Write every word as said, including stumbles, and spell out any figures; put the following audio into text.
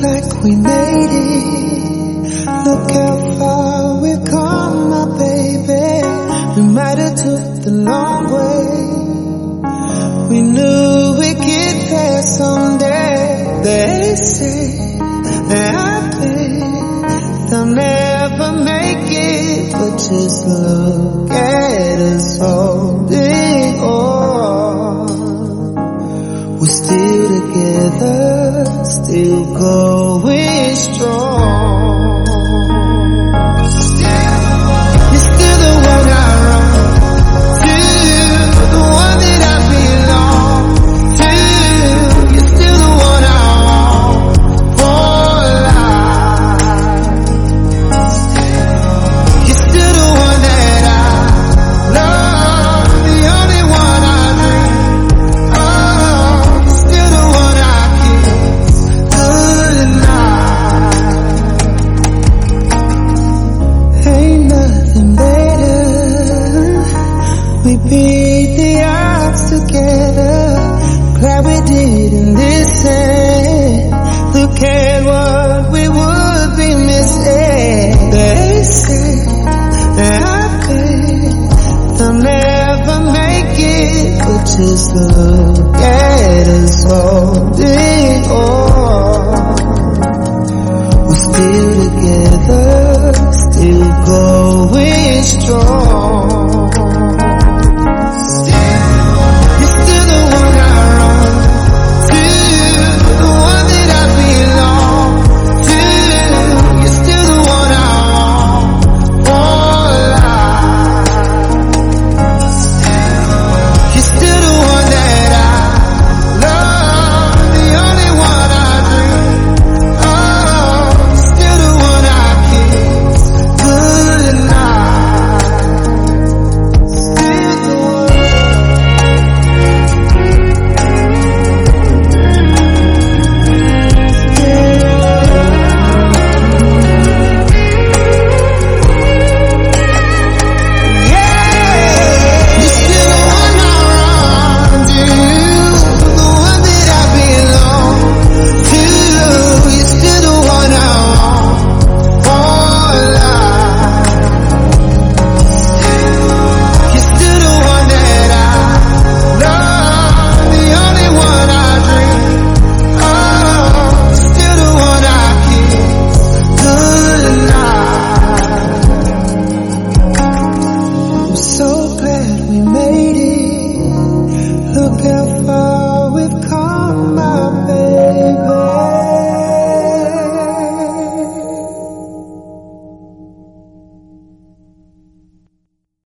like we made it. Look how far we've come, my baby. We might have took the long way. We knew we'd get there someday. They say that I think they'll never make it, but just look at us holding on. We're still together, still going strong. You're still the one I run to, the one that I belong to. You're still the one I want for life. You're still the one that I love, the only one I dream. Oh, still the one I kiss goodnight. Ain't nothing better. We beat the odds together. Glad we didn't listen. Look at what we would be missing. They say that I think they'll never make it, but just look at us holding on.